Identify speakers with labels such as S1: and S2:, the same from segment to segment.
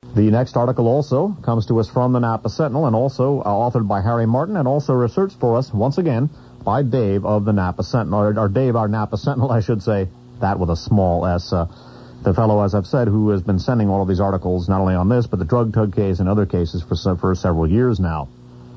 S1: The next article also comes to us from the Napa Sentinel and also authored by Harry Martin and also researched for us, once again, by Dave of the Napa Sentinel, or Dave, our Napa Sentinel, I should say, that with a small s. The fellow, as I've said, who has been sending all of these articles, not only on this, but the drug tug case and other cases for several years now.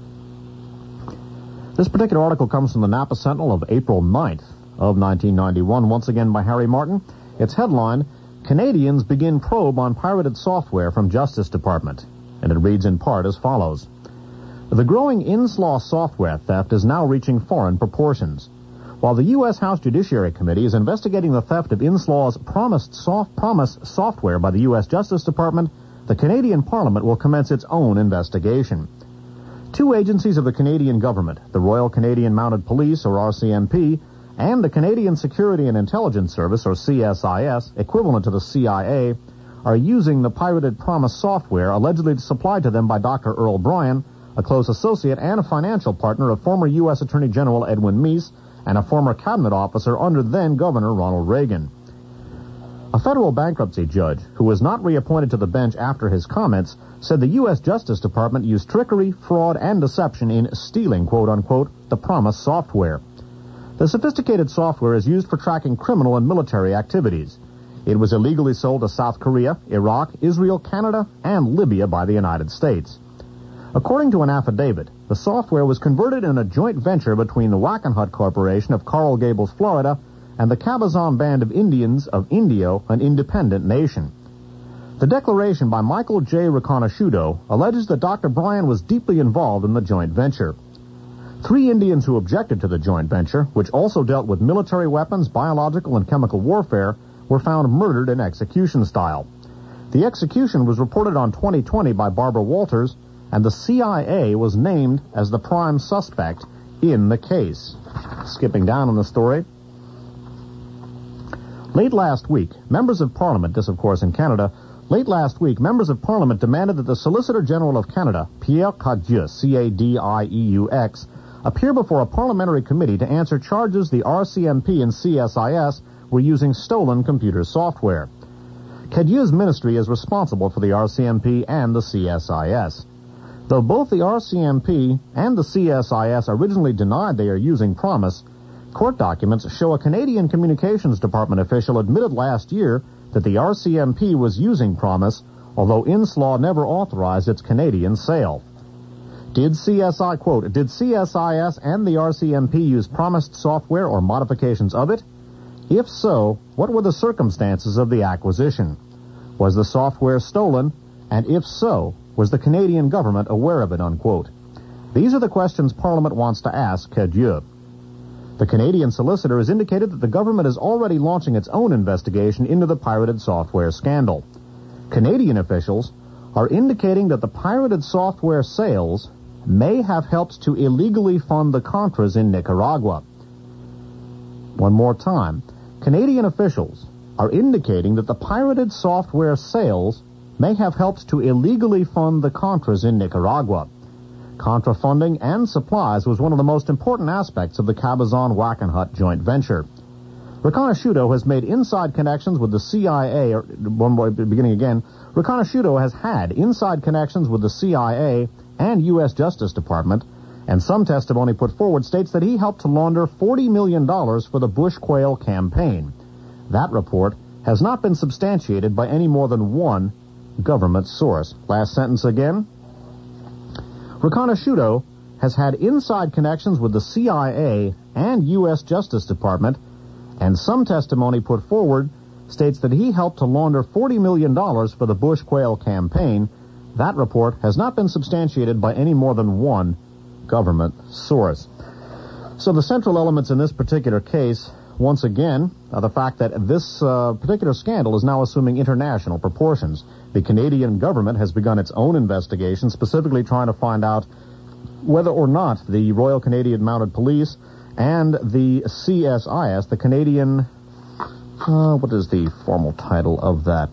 S1: This particular article comes from the Napa Sentinel of April 9th of 1991, once again by Harry Martin. Its headline, Canadians Begin Probe on Pirated Software from Justice Department. And it reads in part as follows. The growing Inslaw software theft is now reaching foreign proportions. While the U.S. House Judiciary Committee is investigating the theft of Inslaw's Promise software by the U.S. Justice Department, the Canadian Parliament will commence its own investigation. Two agencies of the Canadian government, the Royal Canadian Mounted Police, or RCMP, and the Canadian Security and Intelligence Service, or CSIS, equivalent to the CIA, are using the pirated Promise software allegedly supplied to them by Dr. Earl Bryan, a close associate and a financial partner of former U.S. Attorney General Edwin Meese and a former cabinet officer under then-Governor Ronald Reagan. A federal bankruptcy judge, who was not reappointed to the bench after his comments, said the U.S. Justice Department used trickery, fraud, and deception in stealing, quote-unquote, the Promise software. The sophisticated software is used for tracking criminal and military activities. It was illegally sold to South Korea, Iraq, Israel, Canada, and Libya by the United States. According to an affidavit, the software was converted in a joint venture between the Wackenhut Corporation of Coral Gables, Florida, and the Cabazon Band of Indians of Indio, an independent nation. The declaration by Michael J. Riconosciuto alleges that Dr. Bryan was deeply involved in the joint venture. 3 Indians who objected to the joint venture, which also dealt with military weapons, biological and chemical warfare, were found murdered in execution style. The execution was reported on 2020 by Barbara Walters, and the CIA was named as the prime suspect in the case. Skipping down on the story. Late last week, members of Parliament, this of course in Canada, members of Parliament demanded that the Solicitor General of Canada, Pierre Cadieux, C-A-D-I-E-U-X, appear before a parliamentary committee to answer charges the RCMP and CSIS were using stolen computer software. Cadieux's ministry is responsible for the RCMP and the CSIS. Though both the RCMP and the CSIS originally denied they are using Promise, court documents show a Canadian Communications Department official admitted last year that the RCMP was using Promise, although Inslaw never authorized its Canadian sale. Did CSIS and the RCMP use promised software or modifications of it? If so, what were the circumstances of the acquisition? Was the software stolen? And if so, was the Canadian government aware of it, unquote? These are the questions Parliament wants to ask Cadieux. The Canadian solicitor has indicated that the government is already launching its own investigation into the pirated software scandal. Canadian officials are indicating that the pirated software sales may have helped to illegally fund the Contras in Nicaragua. One more time. Canadian officials are indicating that the pirated software sales may have helped to illegally fund the Contras in Nicaragua. Contra funding and supplies was one of the most important aspects of the Cabazon-Wackenhut joint venture. Riconosciuto has made inside connections with the CIA, Riconosciuto has had inside connections with the CIA and U.S. Justice Department, and some testimony put forward states that he helped to launder $40 million for the Bush Quail campaign. That report has not been substantiated by any more than one government source. Last sentence again. Riconosciuto has had inside connections with the CIA and U.S. Justice Department, and some testimony put forward states that he helped to launder $40 million for the Bush Quail campaign. That report has not been substantiated by any more than one government source. So the central elements in this particular case, once again, are the fact that this particular scandal is now assuming international proportions. The Canadian government has begun its own investigation, specifically trying to find out whether or not the Royal Canadian Mounted Police and the CSIS, the Canadian, what is the formal title of that?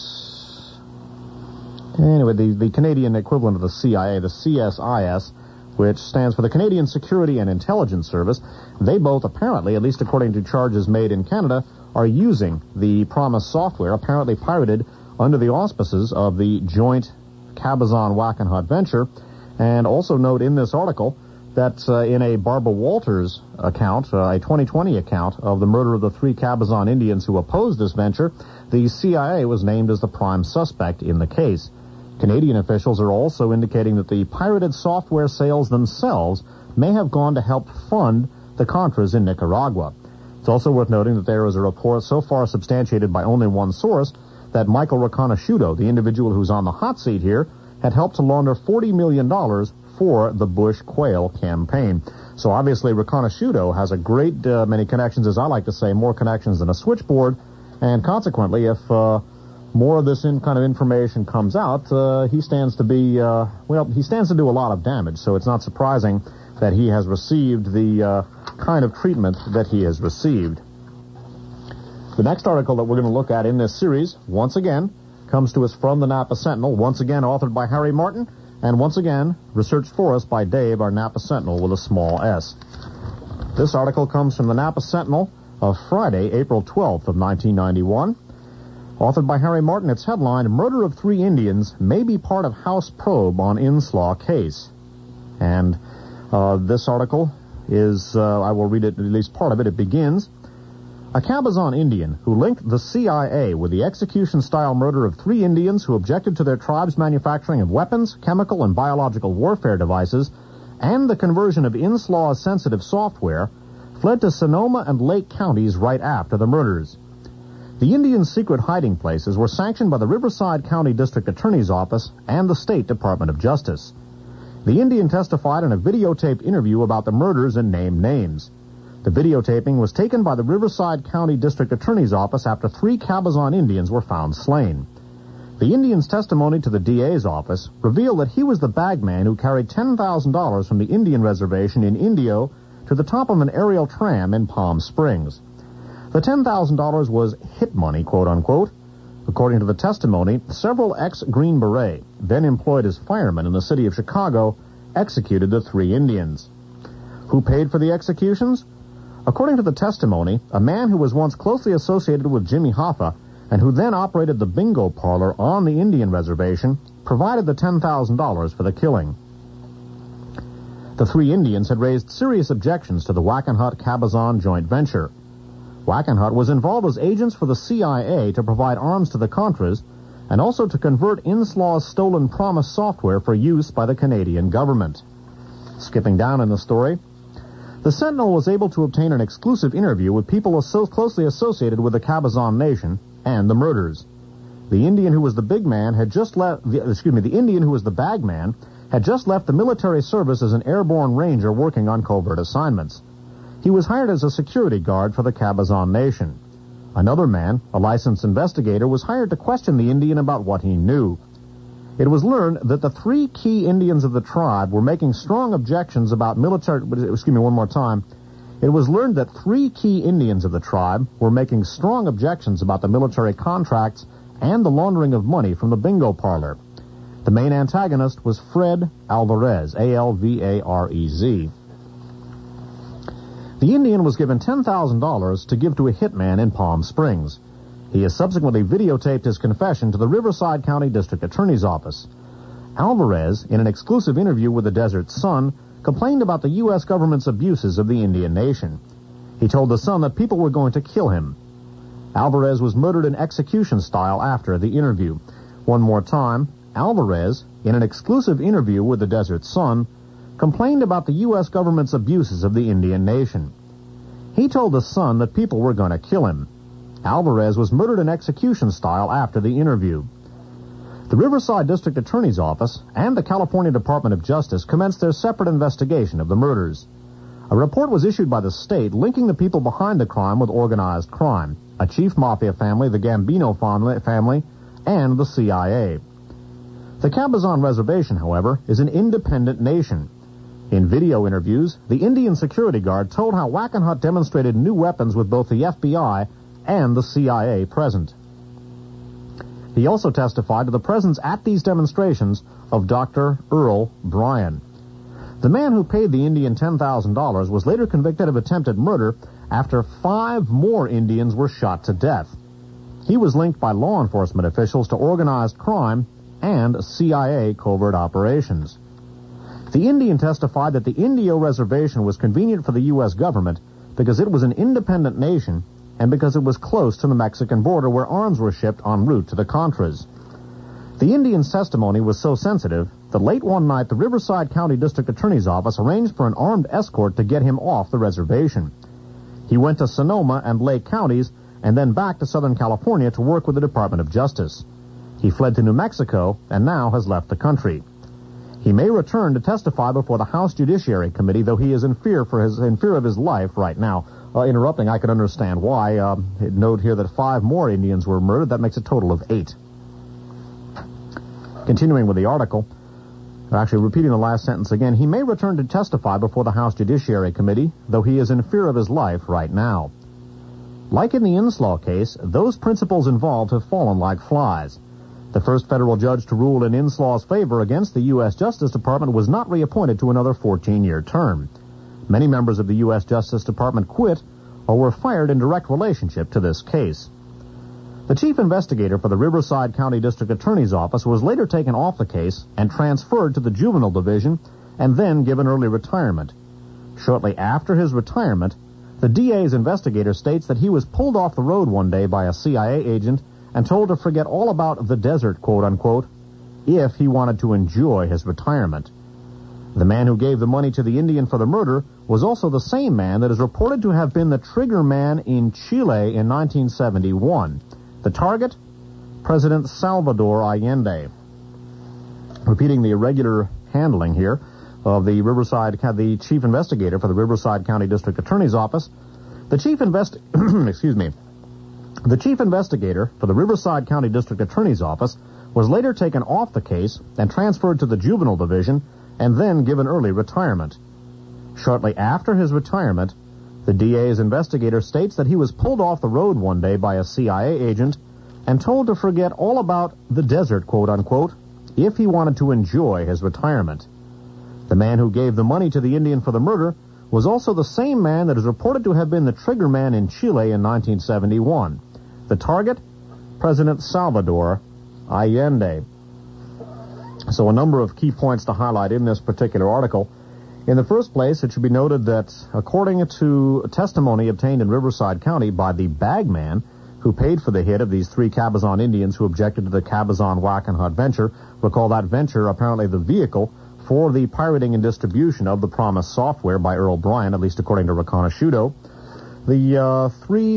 S1: Anyway, the Canadian equivalent of the CIA, the CSIS, which stands for the Canadian Security and Intelligence Service, they both apparently, at least according to charges made in Canada, are using the Promise software, apparently pirated under the auspices of the joint Cabazon-Wackenhut venture. And also note in this article that in a Barbara Walters account, a 2020 account of the murder of the 3 Cabazon Indians who opposed this venture, the CIA was named as the prime suspect in the case. Canadian officials are also indicating that the pirated software sales themselves may have gone to help fund the Contras in Nicaragua. It's also worth noting that there is a report so far substantiated by only one source that Michael Riconosciuto, the individual who's on the hot seat here, had helped to launder $40 million for the Bush Quail campaign. So obviously Riconosciuto has a great many connections, as I like to say, more connections than a switchboard, and consequently, if more of this kind of information comes out, he stands to be, he stands to do a lot of damage, so it's not surprising that he has received the kind of treatment that he has received. The next article that we're going to look at in this series, once again, comes to us from the Napa Sentinel, once again authored by Harry Martin, and once again researched for us by Dave, our Napa Sentinel with a small s. This article comes from the Napa Sentinel of Friday, April 12th of 1991. Authored by Harry Martin, its headline, Murder of 3 Indians May Be Part of House Probe on Inslaw Case. And this article is, I will read it, at least part of it. It begins, a Cabazon Indian who linked the CIA with the execution-style murder of 3 Indians who objected to their tribe's manufacturing of weapons, chemical and biological warfare devices, and the conversion of Inslaw's sensitive software, fled to Sonoma and Lake counties right after the murders. The Indians' secret hiding places were sanctioned by the Riverside County District Attorney's Office and the State Department of Justice. The Indian testified in a videotaped interview about the murders and named names. The videotaping was taken by the Riverside County District Attorney's Office after 3 Cabazon Indians were found slain. The Indian's testimony to the DA's office revealed that he was the bagman who carried $10,000 from the Indian reservation in Indio to the top of an aerial tram in Palm Springs. The $10,000 was hit money, quote-unquote. According to the testimony, several ex-Green Beret, then employed as firemen in the city of Chicago, executed the 3 Indians. Who paid for the executions? According to the testimony, a man who was once closely associated with Jimmy Hoffa and who then operated the bingo parlor on the Indian reservation provided the $10,000 for the killing. The 3 Indians had raised serious objections to the Wackenhut-Cabazon joint venture. Wackenhut was involved as agents for the CIA to provide arms to the Contras and also to convert Inslaw's stolen Promise software for use by the Canadian government. Skipping down in the story, the Sentinel was able to obtain an exclusive interview with people so closely associated with the Cabazon Nation and the murders. The Indian who was the big man had just left, the Indian who was the bagman had just left the military service as an airborne ranger working on covert assignments. He was hired as a security guard for the Cabazon Nation. Another man, a licensed investigator, was hired to question the Indian about what he knew. It was learned that the 3 key Indians of the tribe were making strong objections about military... It was learned that 3 key Indians of the tribe were making strong objections about the military contracts and the laundering of money from the bingo parlor. The main antagonist was Fred Alvarez, A-L-V-A-R-E-Z. The Indian was given $10,000 to give to a hitman in Palm Springs. He has subsequently videotaped his confession to the Riverside County District Attorney's Office. Alvarez, in an exclusive interview with the Desert Sun, complained about the U.S. government's abuses of the Indian nation. He told the Sun that people were going to kill him. Alvarez was murdered in execution style after the interview. One more time, Alvarez, in an exclusive interview with the Desert Sun, complained about the U.S. government's abuses of the Indian nation. He told the Sun that people were going to kill him. Alvarez was murdered in execution style after the interview. The Riverside District Attorney's Office and the California Department of Justice commenced their separate investigation of the murders. A report was issued by the state linking the people behind the crime with organized crime, a chief mafia family, the Gambino family, and the CIA. The Cabazon Reservation, however, is an independent nation. In video interviews, the Indian security guard told how Wackenhut demonstrated new weapons with both the FBI and the CIA present. He also testified to the presence at these demonstrations of Dr. Earl Bryan. The man who paid the Indian $10,000 was later convicted of attempted murder after 5 more Indians were shot to death. He was linked by law enforcement officials to organized crime and CIA covert operations. The Indian testified that the Indio Reservation was convenient for the U.S. government because it was an independent nation and because it was close to the Mexican border where arms were shipped en route to the Contras. The Indian's testimony was so sensitive that late one night the Riverside County District Attorney's Office arranged for an armed escort to get him off the reservation. He went to Sonoma and Lake counties and then back to Southern California to work with the Department of Justice. He fled to New Mexico and now has left the country. He may return to testify before the House Judiciary Committee, though he is in fear of his life right now. Interrupting, I can understand why. Note here that 5 more Indians were murdered. That makes a total of 8. Continuing with the article, actually repeating the last sentence again, he may return to testify before the House Judiciary Committee, though he is in fear of his life right now. Like in the Inslaw case, those principles involved have fallen like flies. The first federal judge to rule in Inslaw's favor against the U.S. Justice Department was not reappointed to another 14-year term. Many members of the U.S. Justice Department quit or were fired in direct relationship to this case. The chief investigator for the Riverside County District Attorney's Office was later taken off the case and transferred to the Juvenile Division and then given early retirement. Shortly after his retirement, the DA's investigator states that he was pulled off the road one day by a CIA agent and told to forget all about the desert, quote-unquote, if he wanted to enjoy his retirement. The man who gave the money to the Indian for the murder was also the same man that is reported to have been the trigger man in Chile in 1971. The target? President Salvador Allende. Repeating the irregular handling here of the chief investigator for the Riverside County District Attorney's Office, the chief investigator for the Riverside County District Attorney's Office was later taken off the case and transferred to the Juvenile Division and then given early retirement. Shortly after his retirement, the DA's investigator states that he was pulled off the road one day by a CIA agent and told to forget all about the desert, quote-unquote, if he wanted to enjoy his retirement. The man who gave the money to the Indian for the murder was also the same man that is reported to have been the trigger man in Chile in 1971. The target? President Salvador Allende. So a number of key points to highlight in this particular article. In the first place, it should be noted that according to testimony obtained in Riverside County by the bagman who paid for the hit of these 3 Cabazon Indians who objected to the Cabazon-Wackenhut venture, recall that venture apparently the vehicle for the pirating and distribution of the promised software by Earl Bryan, at least according to Reconnaissuto. The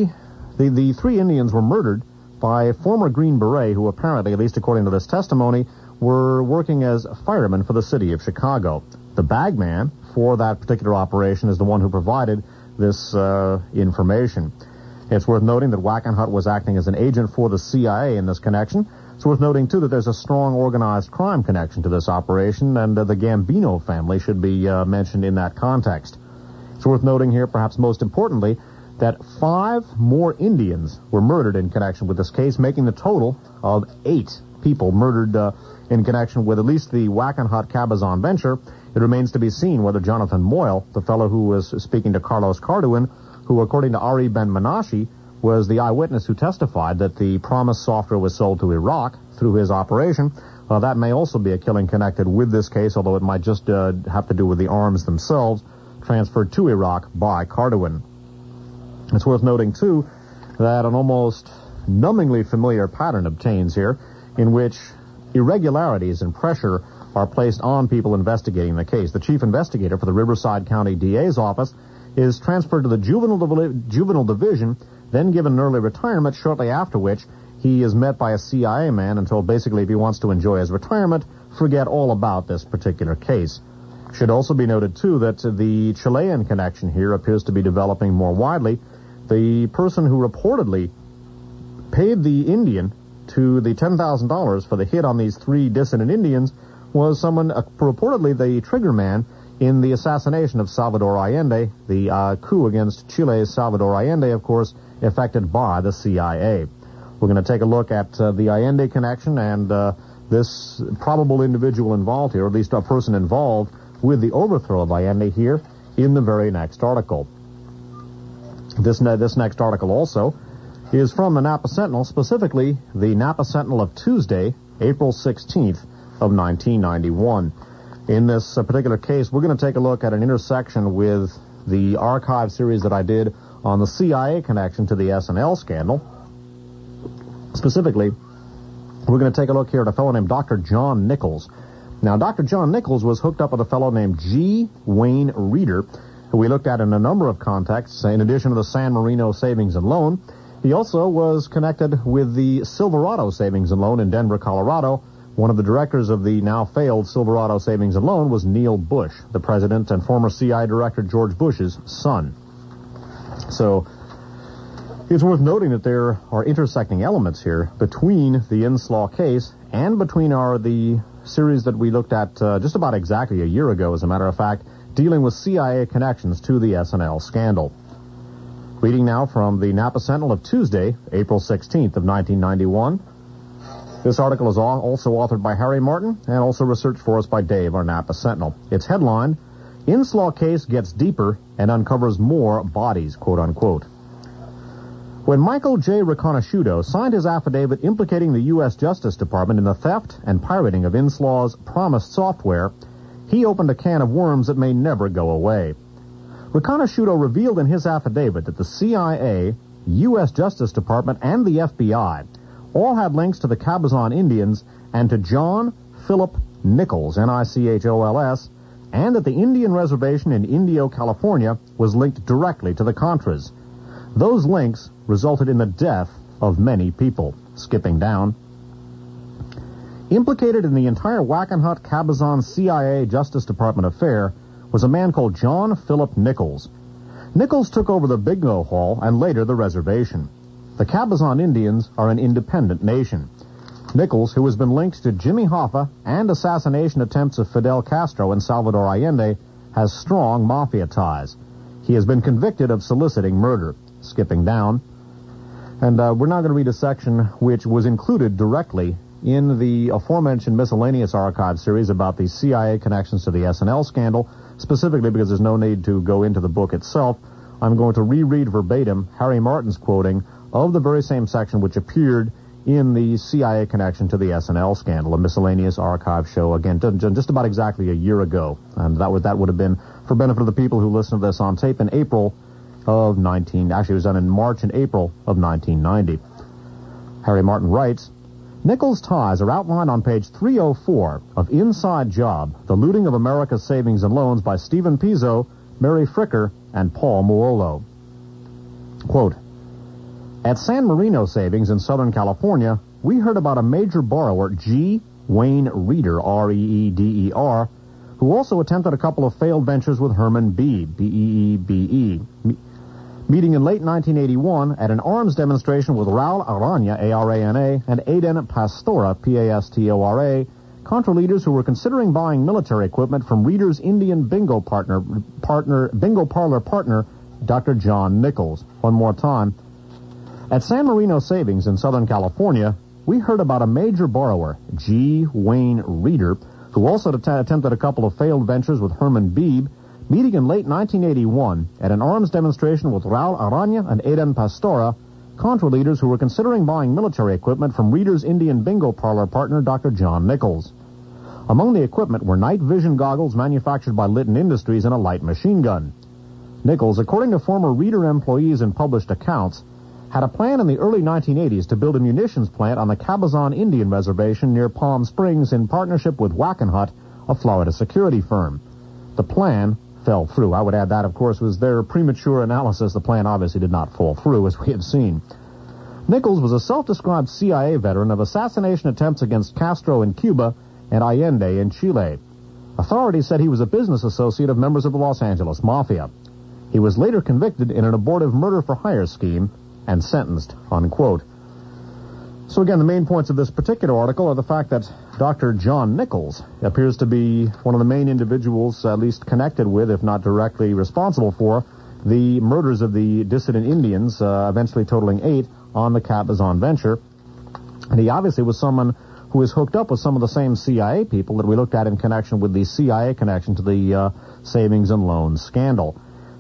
S1: three Indians were murdered by a former Green Beret who apparently, at least according to this testimony, were working as firemen for the city of Chicago. The bagman for that particular operation is the one who provided this information. It's worth noting that Wackenhut was acting as an agent for the CIA in this connection. It's worth noting, too, that there's a strong organized crime connection to this operation, and the Gambino family should be mentioned in that context. It's worth noting here, perhaps most importantly, that 5 more Indians were murdered in connection with this case, making the total of 8 people murdered in connection with at least the Wackenhut Cabazon venture. It remains to be seen whether Jonathan Moyle, the fellow who was speaking to Carlos Carduin, who, according to Ari Ben-Menashe, was the eyewitness who testified that the promised software was sold to Iraq through his operation. That may also be a killing connected with this case, although it might just have to do with the arms themselves transferred to Iraq by Carduin. It's worth noting, too, that an almost numbingly familiar pattern obtains here in which irregularities and pressure are placed on people investigating the case. The chief investigator for the Riverside County DA's office is transferred to the Juvenile Division, then given an early retirement, shortly after which he is met by a CIA man and told basically if he wants to enjoy his retirement, forget all about this particular case. Should also be noted, too, that the Chilean connection here appears to be developing more widely. The person who reportedly paid the Indian to the $10,000 for the hit on these 3 dissident Indians was someone purportedly the trigger man in the assassination of Salvador Allende, the coup against Chile's Salvador Allende, of course, effected by the CIA. We're going to take a look at the Allende connection and this probable individual involved here, or at least a person involved with the overthrow of Allende here in the very next article. This next article also is from the Napa Sentinel, specifically the Napa Sentinel of Tuesday, April 16th of 1991. In this particular case, we're going to take a look at an intersection with the archive series that I did on the CIA connection to the S&L scandal. Specifically, we're going to take a look here at a fellow named Dr. John Nichols. Now, Dr. John Nichols was hooked up with a fellow named G. Wayne Reeder, who we looked at in a number of contexts, in addition to the San Marino Savings and Loan. He also was connected with the Silverado Savings and Loan in Denver, Colorado. One of the directors of the now failed Silverado Savings and Loan was Neil Bush, the president and former CIA director George Bush's son. So it's worth noting that there are intersecting elements here between the Inslaw case and between the series that we looked at just about exactly a year ago, as a matter of fact, dealing with CIA connections to the S&L scandal. Reading now from the Napa Sentinel of Tuesday, April 16th of 1991. This article is also authored by Harry Martin and also researched for us by Dave, our Napa Sentinel. Its headline, Inslaw Case Gets Deeper and Uncovers More Bodies, quote-unquote. When Michael J. Riconosciuto signed his affidavit implicating the U.S. Justice Department in the theft and pirating of Inslaw's promised software, he opened a can of worms that may never go away. Riconosciuto revealed in his affidavit that the CIA, U.S. Justice Department, and the FBI all had links to the Cabazon Indians and to John Philip Nichols, Nichols, and that the Indian reservation in Indio, California, was linked directly to the Contras. Those links resulted in the death of many people. Skipping down. Implicated in the entire Wackenhut Cabazon CIA Justice Department affair was a man called John Philip Nichols. Nichols took over the bingo hall and later the reservation. The Cabazon Indians are an independent nation. Nichols, who has been linked to Jimmy Hoffa and assassination attempts of Fidel Castro and Salvador Allende, has strong mafia ties. He has been convicted of soliciting murder. Skipping down. And we're now going to read a section which was included directly in the aforementioned miscellaneous archive series about the CIA connections to the S&L scandal, specifically because there's no need to go into the book itself. I'm going to reread verbatim Harry Martin's quoting of the very same section which appeared in the CIA connection to the S&L scandal, a miscellaneous archive show, again, just about exactly a year ago. And that would have been for benefit of the people who listen to this on tape in April of it was done in March and April of 1990. Harry Martin writes, Nichols' ties are outlined on page 304 of Inside Job, The Looting of America's Savings and Loans by Stephen Pizzo, Mary Fricker, and Paul Muolo. Quote, at San Marino Savings in Southern California, we heard about a major borrower, G. Wayne Reeder, R-E-E-D-E-R, who also attempted a couple of failed ventures with Herman Beebe, B-E-E-B-E. Meeting in late 1981 at an arms demonstration with Raul Arana, A-R-A-N-A, and Aiden Pastora, P-A-S-T-O-R-A, Contra leaders who were considering buying military equipment from Reeder's Indian bingo parlor partner, Dr. John Nichols. One more time. At San Marino Savings in Southern California, we heard about a major borrower, G. Wayne Reeder, who also attempted a couple of failed ventures with Herman Beebe, meeting in late 1981 at an arms demonstration with Raul Arana and Aiden Pastora, Contra leaders who were considering buying military equipment from Reeder's Indian bingo parlor partner, Dr. John Nichols. Among the equipment were night vision goggles manufactured by Litton Industries and a light machine gun. Nichols, according to former Reeder employees and published accounts, had a plan in the early 1980s to build a munitions plant on the Cabazon Indian Reservation near Palm Springs in partnership with Wackenhut, a Florida security firm. The plan fell through. I would add that, of course, was their premature analysis. The plan obviously did not fall through, as we have seen. Nichols was a self-described CIA veteran of assassination attempts against Castro in Cuba and Allende in Chile. Authorities said he was a business associate of members of the Los Angeles Mafia. He was later convicted in an abortive murder-for-hire scheme and sentenced, unquote. So again, the main points of this particular article are the fact that Dr. John Nichols appears to be one of the main individuals, at least connected with, if not directly responsible for, the murders of the dissident Indians, eventually totaling 8, on the Cabazon venture. And he obviously was someone who was hooked up with some of the same CIA people that we looked at in connection with the CIA connection to the savings and loans scandal.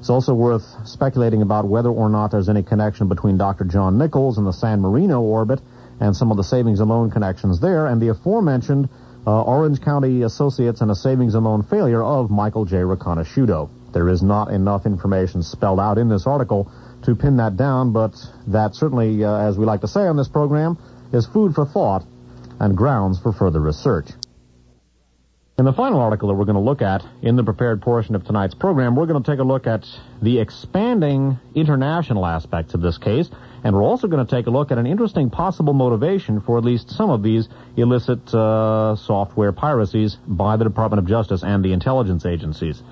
S1: It's also worth speculating about whether or not there's any connection between Dr. John Nichols and the San Marino orbit and some of the savings and loan connections there, and the aforementioned Orange County Associates and a savings and loan failure of Michael J. Riconosciuto. There is not enough information spelled out in this article to pin that down, but that certainly, as we like to say on this program, is food for thought and grounds for further research. In the final article that we're going to look at in the prepared portion of tonight's program, we're going to take a look at the expanding international aspects of this case, and we're also going to take a look at an interesting possible motivation for at least some of these illicit software piracies by the Department of Justice and the intelligence agencies.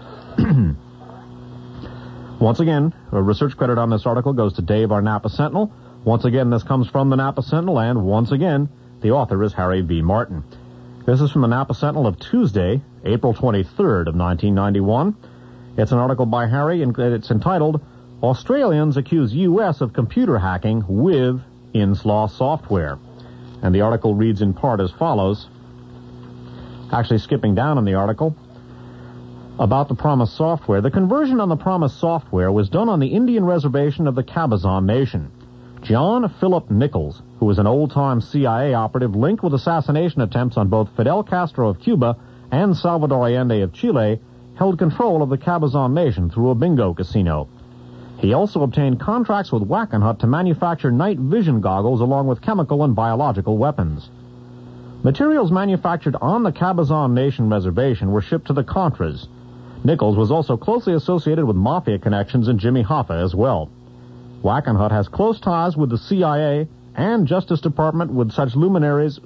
S1: Once again, research credit on this article goes to Dave, our Napa Sentinel. Once again, this comes from the Napa Sentinel, and once again, the author is Harry V. Martin. This is from the Napa Sentinel of Tuesday, April 23rd of 1991. It's an article by Harry, and it's entitled, Australians Accuse U.S. of Computer Hacking with Inslaw Software. And the article reads in part as follows. Actually, skipping down in the article, about the Promise software. The conversion on the Promise software was done on the Indian reservation of the Cabazon Nation. John Philip Nichols, who was an old-time CIA operative linked with assassination attempts on both Fidel Castro of Cuba and Salvador Allende of Chile, held control of the Cabazon Nation through a bingo casino. He also obtained contracts with Wackenhut to manufacture night vision goggles along with chemical and biological weapons. Materials manufactured on the Cabazon Nation reservation were shipped to the Contras. Nichols was also closely associated with mafia connections in Jimmy Hoffa as well. Wackenhut has close ties with the CIA and Justice Department with such luminaries...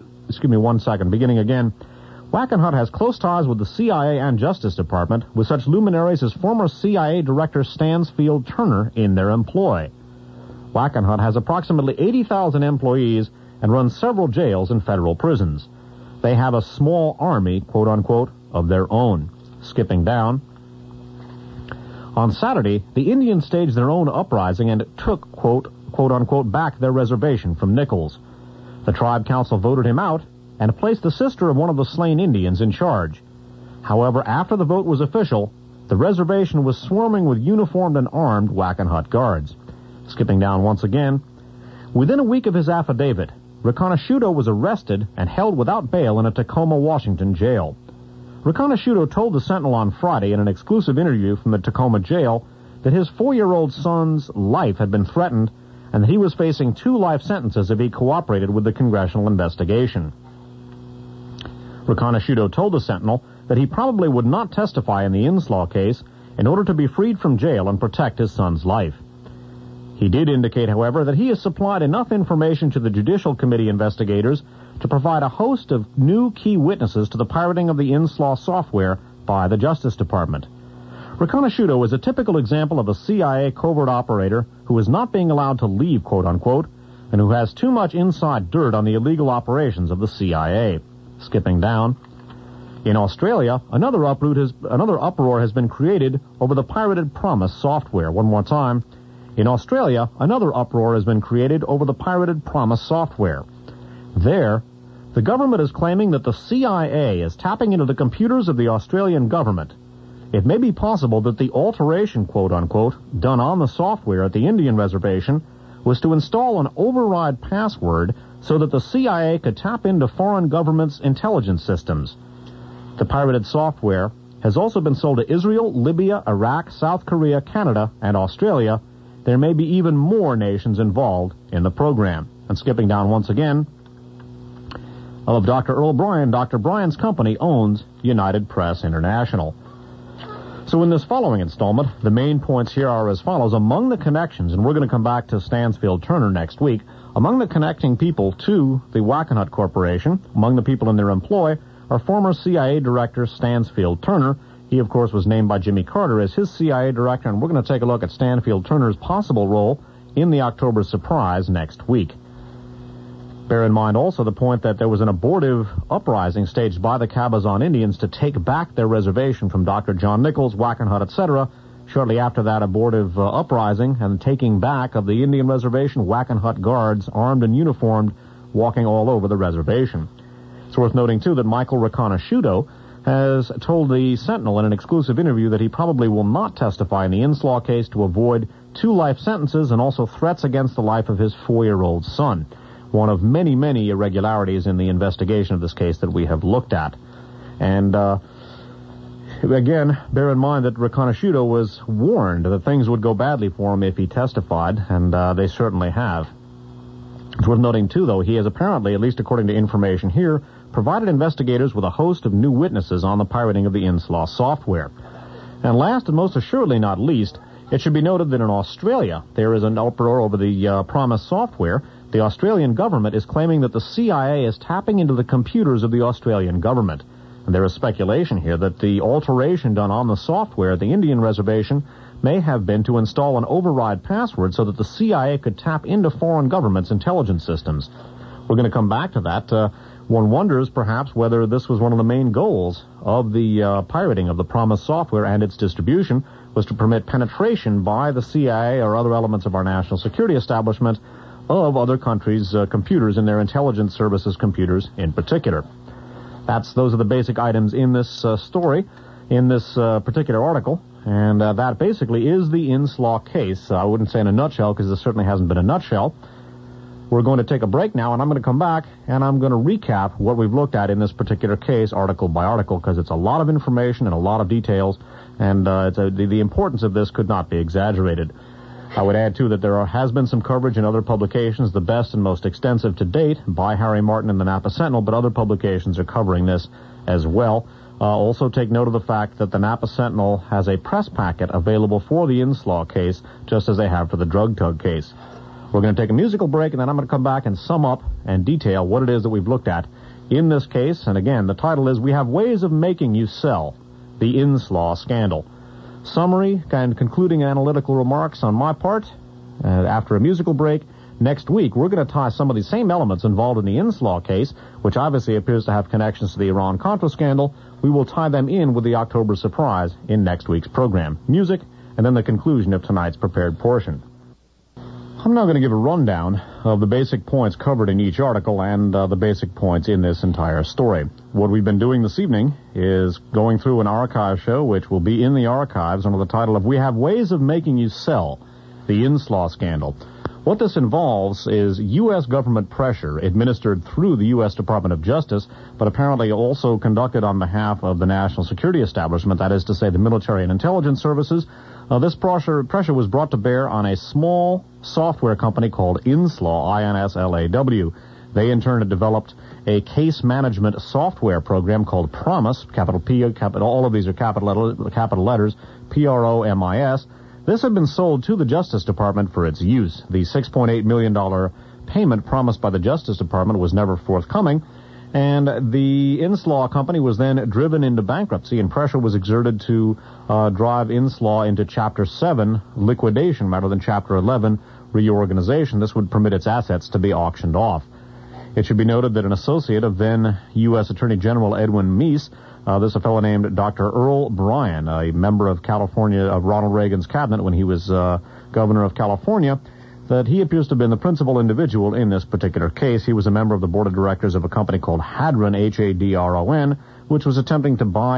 S1: Wackenhut has close ties with the CIA and Justice Department with such luminaries as former CIA Director Stansfield Turner in their employ. Wackenhut has approximately 80,000 employees and runs several jails and federal prisons. They have a small army, quote-unquote, of their own. Skipping down. On Saturday, the Indians staged their own uprising and took, quote-unquote, back their reservation from Nichols. The tribe council voted him out and placed the sister of one of the slain Indians in charge. However, after the vote was official, the reservation was swarming with uniformed and armed Wackenhut guards. Skipping down once again. Within a week of his affidavit, Riconosciuto was arrested and held without bail in a Tacoma, Washington jail. Riconosciuto told the Sentinel on Friday in an exclusive interview from the Tacoma jail that his 4-year-old son's life had been threatened and that he was facing 2 life sentences if he cooperated with the congressional investigation. Riconosciuto told the Sentinel that he probably would not testify in the Inslaw case in order to be freed from jail and protect his son's life. He did indicate, however, that he has supplied enough information to the Judicial Committee investigators to provide a host of new key witnesses to the pirating of the Inslaw software by the Justice Department. Riconosciuto is a typical example of a CIA covert operator who is not being allowed to leave, quote-unquote, and who has too much inside dirt on the illegal operations of the CIA. Skipping down. In Australia, another uproar has been created over the pirated Promise software. One more time. In Australia, another uproar has been created over the pirated Promise software. There, the government is claiming that the CIA is tapping into the computers of the Australian government. It may be possible that the alteration, quote-unquote, done on the software at the Indian reservation was to install an override password so that the CIA could tap into foreign governments' intelligence systems. The pirated software has also been sold to Israel, Libya, Iraq, South Korea, Canada, and Australia. There may be even more nations involved in the program. And skipping down once again, of Dr. Earl Bryan, Dr. Bryan's company owns United Press International. So in this following installment, the main points here are as follows. Among the connections, and we're going to come back to Stansfield Turner next week, among the connecting people to the Wackenhut Corporation, among the people in their employ, are former CIA Director Stansfield Turner. He, of course, was named by Jimmy Carter as his CIA director, and we're going to take a look at Stansfield Turner's possible role in the October surprise next week. Bear in mind also the point that there was an abortive uprising staged by the Cabazon Indians to take back their reservation from Dr. John Nichols, Wackenhut, etc. Shortly after that abortive uprising and taking back of the Indian reservation, Wackenhut guards, armed and uniformed, walking all over the reservation. It's worth noting, too, that Michael Riconosciuto has told the Sentinel in an exclusive interview that he probably will not testify in the Inslaw case to avoid 2 life sentences and also threats against the life of his 4-year-old son. One of many, many irregularities in the investigation of this case that we have looked at. And, again, bear in mind that Riconosciuto was warned that things would go badly for him if he testified, and they certainly have. It's worth noting, too, though, he has apparently, at least according to information here, provided investigators with a host of new witnesses on the pirating of the Inslaw software. And last and most assuredly not least, it should be noted that in Australia there is an uproar over the PROMIS software. The Australian government is claiming that the CIA is tapping into the computers of the Australian government. And there is speculation here that the alteration done on the software at the Indian reservation may have been to install an override password so that the CIA could tap into foreign governments' intelligence systems. We're going to come back to that. One wonders, perhaps, whether this was one of the main goals of the pirating of the PROMIS software and its distribution, was to permit penetration by the CIA or other elements of our national security establishment of other countries' computers and their intelligence services computers in particular. Those are the basic items in this story, in this particular article, and that basically is the Inslaw case. I wouldn't say in a nutshell, because this certainly hasn't been a nutshell. We're going to take a break now, and I'm going to come back, and I'm going to recap what we've looked at in this particular case, article by article, because it's a lot of information and a lot of details, and the importance of this could not be exaggerated. I would add, too, that there has been some coverage in other publications, the best and most extensive to date, by Harry Martin and the Napa Sentinel, but other publications are covering this as well. Also take note of the fact that the Napa Sentinel has a press packet available for the Inslaw case, just as they have for the Drug Tug case. We're going to take a musical break, and then I'm going to come back and sum up and detail what it is that we've looked at in this case. And again, the title is We Have Ways of Making You Sell, the Inslaw Scandal. Summary and concluding analytical remarks on my part. After a musical break, next week we're going to tie some of the same elements involved in the Inslaw case, which obviously appears to have connections to the Iran-Contra scandal. We will tie them in with the October surprise in next week's program. Music, and then the conclusion of tonight's prepared portion. I'm now going to give a rundown of the basic points covered in each article and the basic points in this entire story. What we've been doing this evening is going through an archive show, which will be in the archives under the title of We Have Ways of Making You Sell, the Inslaw Scandal. What this involves is U.S. government pressure administered through the U.S. Department of Justice, but apparently also conducted on behalf of the national security establishment, that is to say the military and intelligence services. This pressure was brought to bear on a small software company called Inslaw, I-N-S-L-A-W. They, in turn, had developed a case management software program called PROMIS, capital P, all of these are capital letters, P-R-O-M-I-S. This had been sold to the Justice Department for its use. The $6.8 million payment promised by the Justice Department was never forthcoming, and the Inslaw company was then driven into bankruptcy, and pressure was exerted to drive Inslaw into Chapter 7 liquidation rather than Chapter 11 reorganization. This would permit its assets to be auctioned off. It should be noted that an associate of then U.S. Attorney General Edwin Meese, this is a fellow named Dr. Earl Bryan, a member of Ronald Reagan's cabinet when he was governor of California, that he appears to have been the principal individual in this particular case. He was a member of the board of directors of a company called Hadron, H-A-D-R-O-N, which was attempting to buy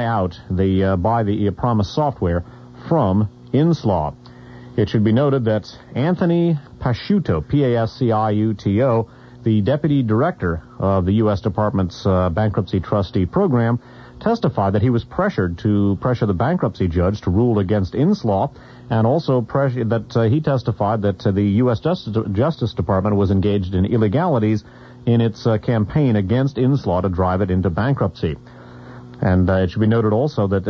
S1: the PROMIS software from Inslaw. It should be noted that Anthony Pasciuto, P-A-S-C-I-U-T-O, the deputy director of the U.S. Department's bankruptcy trustee program, testified that he was pressured to pressure the bankruptcy judge to rule against Inslaw, and also he testified that the U.S. Justice Department was engaged in illegalities in its campaign against Inslaw to drive it into bankruptcy. And it should be noted also that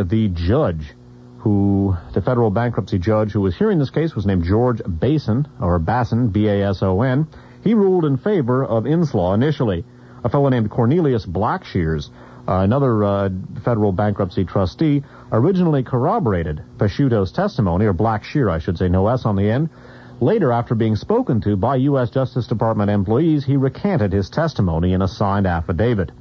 S1: the federal bankruptcy judge who was hearing this case was named George Basson, B-A-S-O-N. He ruled in favor of Inslaw initially. A fellow named Cornelius Blackshears, another federal bankruptcy trustee, originally corroborated Pasciuto's testimony, or Blackshear, I should say, no S on the end. Later, after being spoken to by U.S. Justice Department employees, he recanted his testimony in a signed affidavit.